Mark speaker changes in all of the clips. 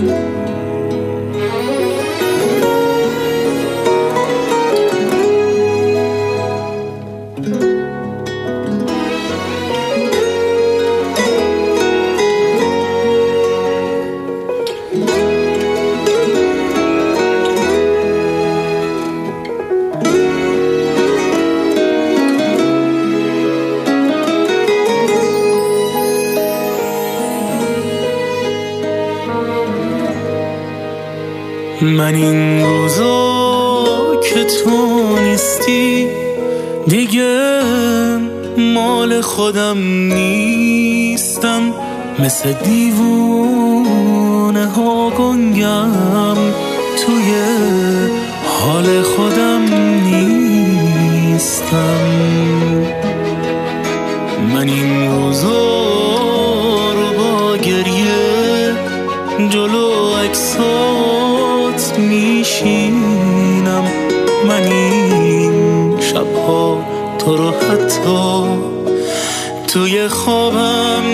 Speaker 1: من این روزا که تو نیستی دیگه مال خودم نیستم، مثل دیوونه ها گنگم توی حال خودم نیستم. من این روزا رو با گریه جلو عکسات میشینم، من این شبها تو رو حتی توی خوابم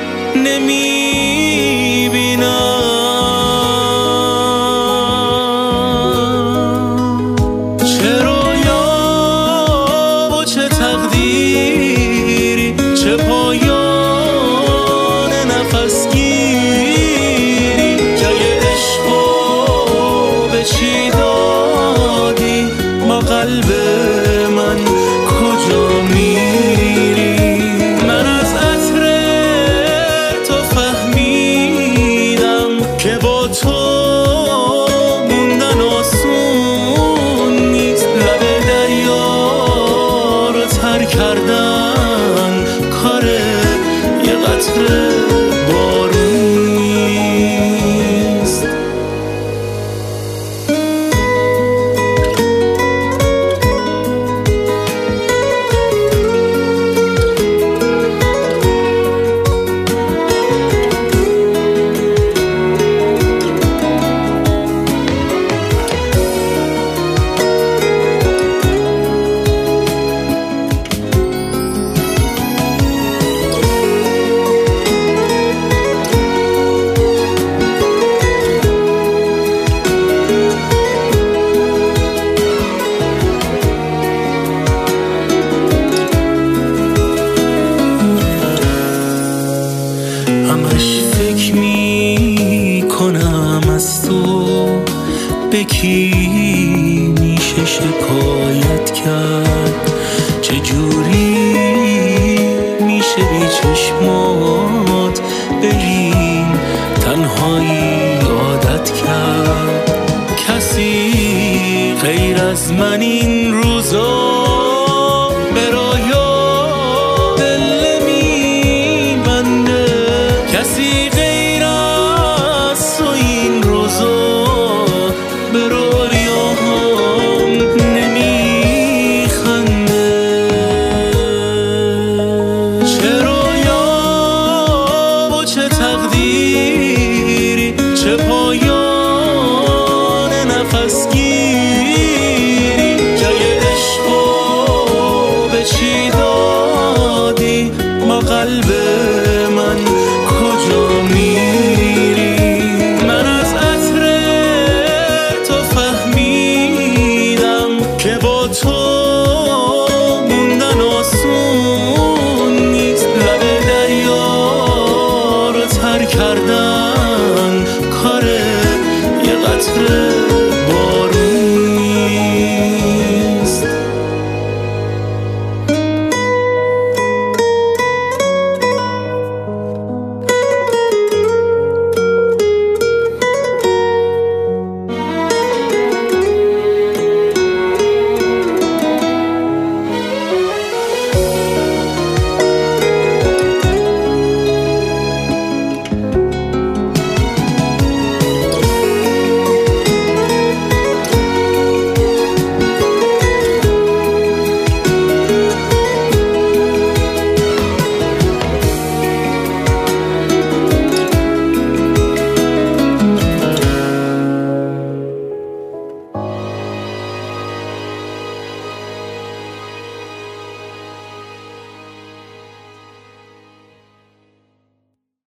Speaker 1: نمیبینم. چه رویا و چه تقدیری، چه پایان نفس گیری که یه عشقو به چی دادی، با قلب من کجا میری؟ من از عطر تو فهمیدم که با تو موندن آسون نیست، لب دریا رو تر کردن کار یه قطره بارون نیست. همش فکر میکنم از تو، به کی میشه شکایت کرد، چجوری میشه بی چشمات بریم تنهایی عادت کرد. کسی غیر از من این روزا